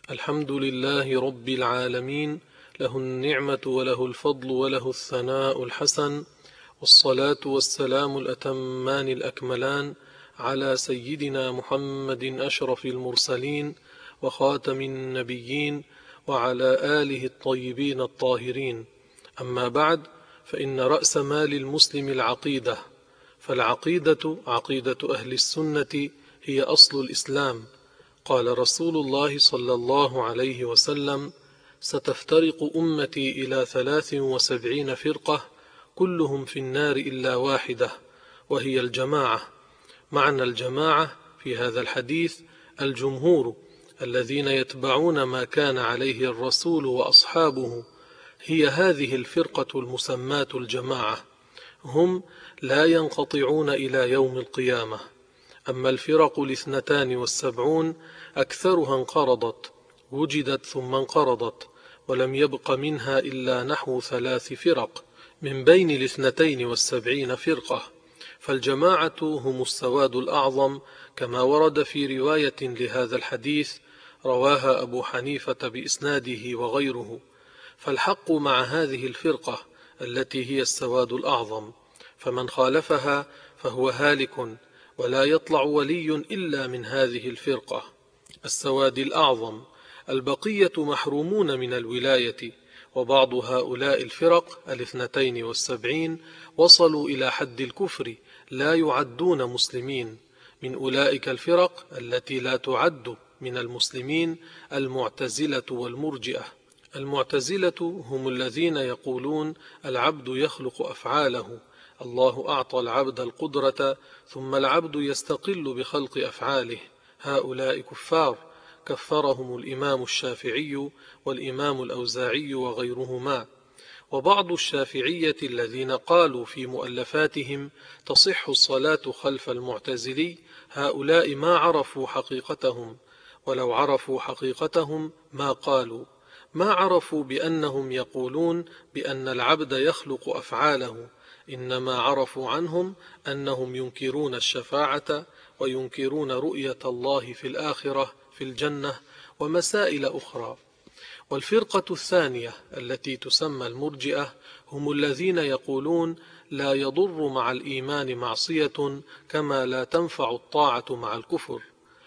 الحمد لله رب العالمين، له النعمة وله الفضل وله الثناء الحسن، والصلاة والسلام الأتمان الأكملان على سيدنا محمد أشرف المرسلين وخاتم النبيين وعلى آله الطيبين الطاهرين. أما بعد، فإن رأس مال المسلم العقيدة، فالعقيدة عقيدة أهل السنة هي أصل الإسلام. قال رسول الله صلى الله عليه وسلم: ستفترق أمتي إلى 73 فرقة كلهم في النار إلا واحدة، وهي الجماعة. معنى الجماعة في هذا الحديث الجمهور الذين يتبعون ما كان عليه الرسول وأصحابه. هي هذه الفرقة المسماة الجماعة، هم لا ينقطعون إلى يوم القيامة. أما الفرق 72 أكثرها انقرضت، وجدت ثم انقرضت، ولم يبق منها إلا نحو 3 فرق من بين 72 فرقة. فالجماعة هم السواد الأعظم، كما ورد في رواية لهذا الحديث رواها أبو حنيفة بإسناده وغيره. فالحق مع هذه الفرقة التي هي السواد الأعظم، فمن خالفها فهو هالك، ولا يطلع ولي إلا من هذه الفرقة السواد الأعظم. البقية محرومون من الولاية، وبعض هؤلاء الفرق 72 وصلوا إلى حد الكفر، لا يعدون مسلمين. من أولئك الفرق التي لا تعد من المسلمين المعتزلة والمرجئة. المعتزلة هم الذين يقولون العبد يخلق أفعاله، الله أعطى العبد القدرة ثم العبد يستقل بخلق أفعاله. هؤلاء كفار، كفرهم الإمام الشافعي والإمام الأوزاعي وغيرهما. وبعض الشافعية الذين قالوا في مؤلفاتهم تصح الصلاة خلف المعتزلي، هؤلاء ما عرفوا حقيقتهم، ولو عرفوا حقيقتهم ما قالوا. ما عرفوا بأنهم يقولون بأن العبد يخلق أفعاله، إنما عرفوا عنهم أنهم ينكرون الشفاعة، وينكرون رؤية الله في الآخرة في الجنة، ومسائل أخرى. والفرقة الثانية التي تسمى المرجئة هم الذين يقولون لا يضر مع الإيمان معصية، كما لا تنفع الطاعة مع الكفر.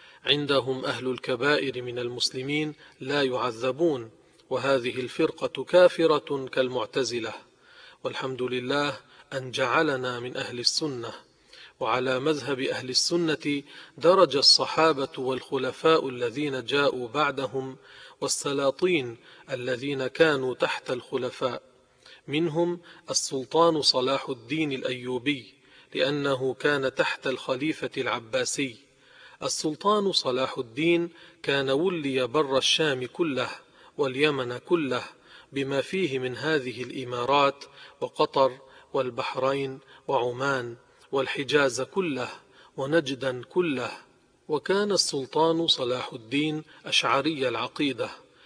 عندهم أهل الكبائر من المسلمين لا يعذبون، وهذه الفرقة كافرة كالمعتزلة. والحمد لله أن جعلنا من أهل السنة. وعلى مذهب أهل السنة درج الصحابة والخلفاء الذين جاءوا بعدهم، والسلاطين الذين كانوا تحت الخلفاء. منهم السلطان صلاح الدين الأيوبي، لأنه كان تحت الخليفة العباسي. السلطان صلاح الدين كان ولي بر الشام كله واليمن كله، بما فيه من هذه الإمارات وقطر والبحرين وعمان والحجاز كله ونجدا كله. وكان السلطان صلاح الدين أشعري العقيدة،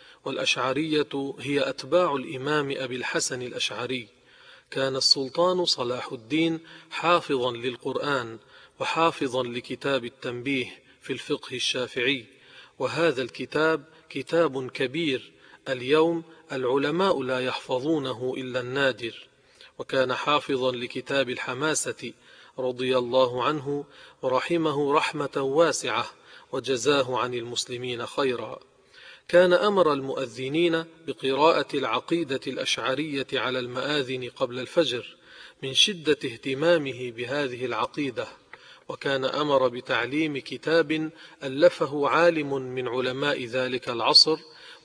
والأشعرية هي أتباع الإمام أبي الحسن الأشعري. كان السلطان صلاح الدين حافظا للقرآن، وحافظا لكتاب التنبيه في الفقه الشافعي، وهذا الكتاب كتاب كبير اليوم العلماء لا يحفظونه إلا النادر. وكان حافظا لكتاب الحماسة رضي الله عنه ورحمه رحمة واسعة، وجزاه عن المسلمين خيرا. كان أمر المؤذنين بقراءة العقيدة الأشعرية على المآذن قبل الفجر من شدة اهتمامه بهذه العقيدة. وكان أمر بتعليم كتاب ألفه عالم من علماء ذلك العصر،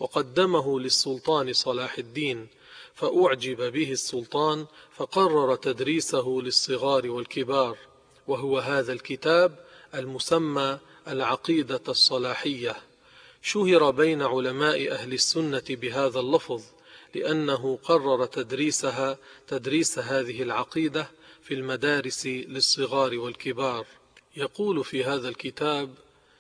وقدمه للسلطان صلاح الدين، فأعجب به السلطان فقرر تدريسه للصغار والكبار، وهو هذا الكتاب المسمى العقيدة الصلاحية. شهر بين علماء أهل السنة بهذا اللفظ، لأنه قرر تدريس هذه العقيدة في المدارس للصغار والكبار. يقول في هذا الكتاب: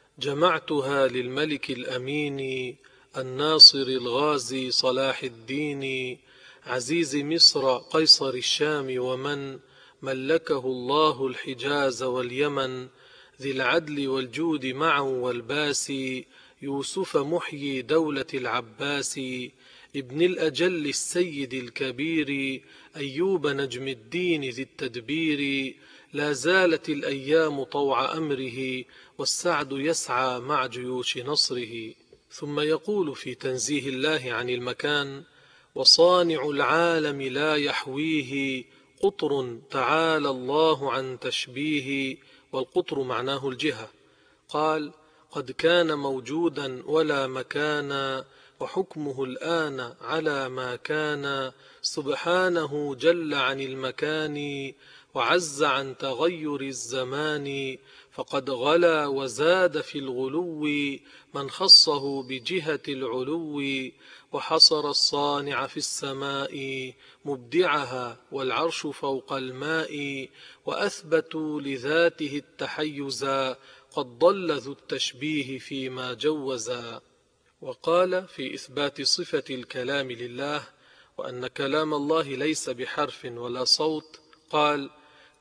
جمعتها للملك الأمين الناصر الغازي صلاح الدين، عزيز مصر قيصر الشام ومن ملكه الله الحجاز واليمن، ذي العدل والجود معا والباسي، يوسف محيي دولة العباس، ابن الأجل السيد الكبير، أيوب نجم الدين ذي التدبير. لا زالت الأيام طوع أمره، والسعد يسعى مع جيوش نصره. ثم يقول في تنزيه الله عن المكان: وصانع العالم لا يحويه قطر، تعالى الله عن تشبيه. والقطر معناه الجهة. قال: قد كان موجودا ولا مكانا، وحكمه الآن على ما كان. سبحانه جل عن المكان، وعز عن تغير الزمان. فقد غلا وزاد في الغلو، من خصه بجهة العلو. وحصر الصانع في السماء مبدعها، والعرش فوق الماء. وأثبتوا لذاته التحيزا، قد ضل ذو التشبيه فيما جوزا. وقال في إثبات صفة الكلام لله، وأن كلام الله ليس بحرف ولا صوت، قال: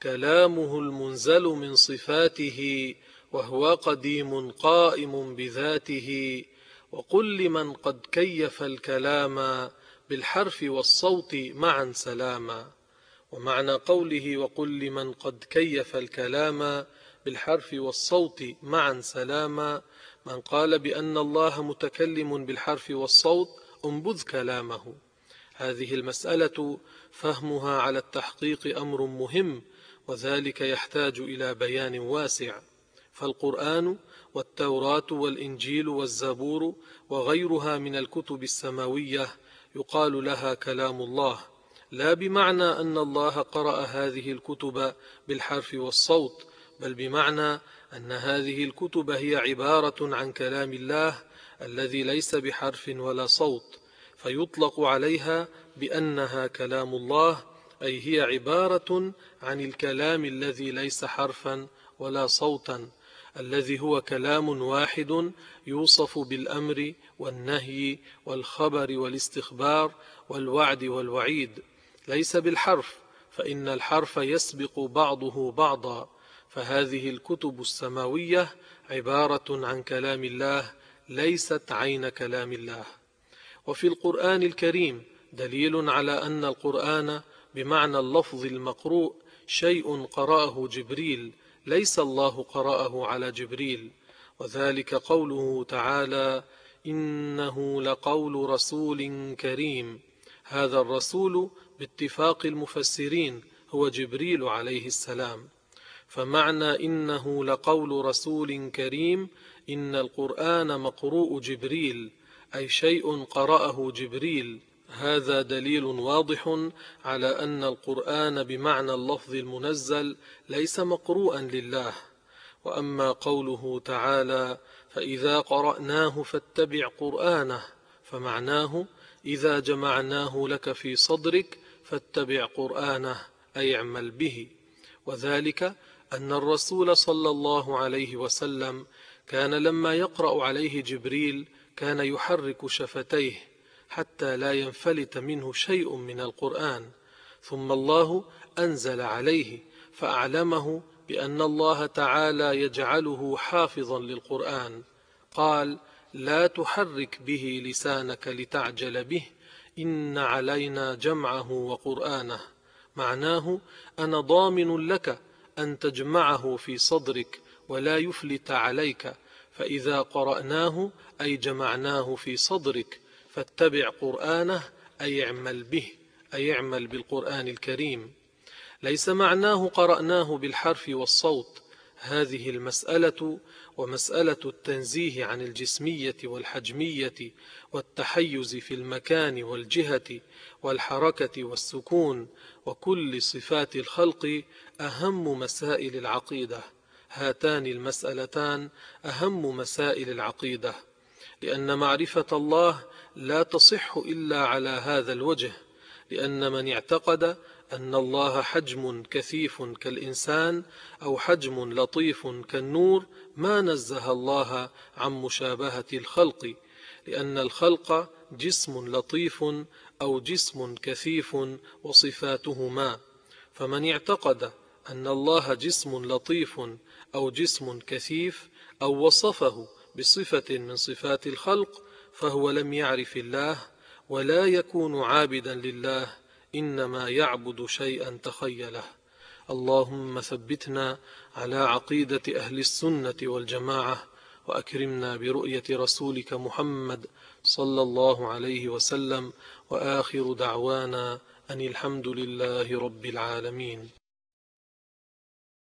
كلامه المنزل من صفاته، وهو قديم قائم بذاته. وقل لمن قد كيف الكلام، بالحرف والصوت معا سلاما. ومعنى قوله: وقل لمن قد كيف الكلام بالحرف والصوت معا سلاما، من قال بأن الله متكلم بالحرف والصوت انبذ كلامه. هذه المسألة فهمها على التحقيق أمر مهم، وذلك يحتاج إلى بيان واسع. فالقرآن والتوراة والإنجيل والزبور وغيرها من الكتب السماوية يقال لها كلام الله، لا بمعنى أن الله قرأ هذه الكتب بالحرف والصوت، بل بمعنى أن هذه الكتب هي عبارة عن كلام الله الذي ليس بحرف ولا صوت، فيطلق عليها بأنها كلام الله، أي هي عبارة عن الكلام الذي ليس حرفا ولا صوتا، الذي هو كلام واحد يوصف بالأمر والنهي والخبر والاستخبار والوعد والوعيد، ليس بالحرف، فإن الحرف يسبق بعضه بعضا. فهذه الكتب السماوية عبارة عن كلام الله، ليست عين كلام الله. وفي القرآن الكريم دليل على أن القرآن بمعنى اللفظ المقروء شيء قرأه جبريل، ليس الله قرأه على جبريل، وذلك قوله تعالى: إنه لقول رسول كريم. هذا الرسول باتفاق المفسرين هو جبريل عليه السلام. فمعنى إنه لقول رسول كريم إن القرآن مقروء جبريل، أي شيء قرأه جبريل. هذا دليل واضح على أن القرآن بمعنى اللفظ المنزل ليس مقروءا لله. وأما قوله تعالى: فإذا قرأناه فاتبع قرآنه، فمعناه إذا جمعناه لك في صدرك فاتبع قرآنه، أي اعمل به. وذلك أن الرسول صلى الله عليه وسلم كان لما يقرأ عليه جبريل كان يحرك شفتيه حتى لا ينفلت منه شيء من القرآن، ثم الله أنزل عليه فأعلمه بأن الله تعالى يجعله حافظا للقرآن. قال: لا تحرك به لسانك لتعجل به، إن علينا جمعه وقرآنه. معناه: أنا ضامن لك أن تجمعه في صدرك ولا يفلت عليك، فإذا قرأناه أي جمعناه في صدرك، فاتبع قرآنه أي اعمل به، أي اعمل بالقرآن الكريم. ليس معناه قرأناه بالحرف والصوت. هذه المسألة ومسألة التنزيه عن الجسمية والحجمية والتحيز في المكان والجهة والحركة والسكون وكل صفات الخلق أهم مسائل العقيدة. هاتان المسألتان أهم مسائل العقيدة، لأن معرفة الله لا تصح إلا على هذا الوجه، لأن من اعتقد أن الله حجم كثيف كالإنسان أو حجم لطيف كالنور ما نزه الله عن مشابهة الخلق، لأن الخلق جسم لطيف أو جسم كثيف وصفاتهما. فمن اعتقد أن الله جسم لطيف أو جسم كثيف أو وصفه بصفة من صفات الخلق فهو لم يعرف الله، ولا يكون عابدا لله، إنما يعبد شيئا تخيله. اللهم ثبتنا على عقيدة أهل السنة والجماعة، وأكرمنا برؤية رسولك محمد صلى الله عليه وسلم، وآخر دعوانا أن الحمد لله رب العالمين.